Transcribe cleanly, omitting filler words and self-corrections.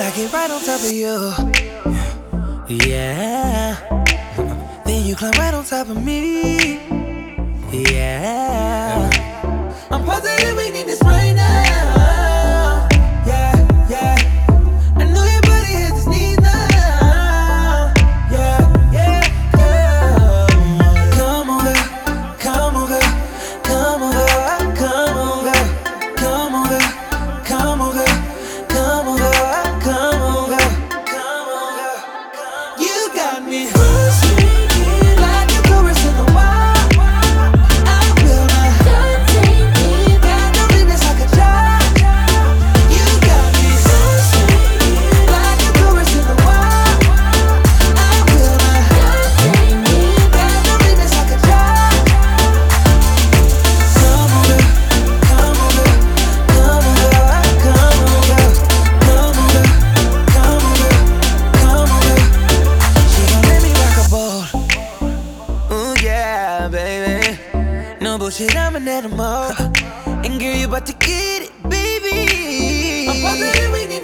I get right on top of you. Yeah. Then you climb right on top of me. Yeah. I'm positive we need this right now. Yeah, yeah. I know your body has this need now. Yeah, yeah, yeah. Come on, girl. Come on, girl. Come on, girl. Come on, girl. Come on, girl. Come on, girl. Come on, girl. Come on, girl. Come on, girl. You got me frustrated like a tourist in the wild. I will not take it. Got no limits like a child. You got me frustrated like a tourist in the wild. I will not take it. Got no limits like a child. Come on, girl. Come on, girl. Come on, girl. Come on, girl. Come on, girl. Come on, girl. Come on, girl. She gon' let me rock a boat. Ooh, yeah, baby. No bullshit, I'm an animal. And girl, you about to get it, baby. I'm positive we need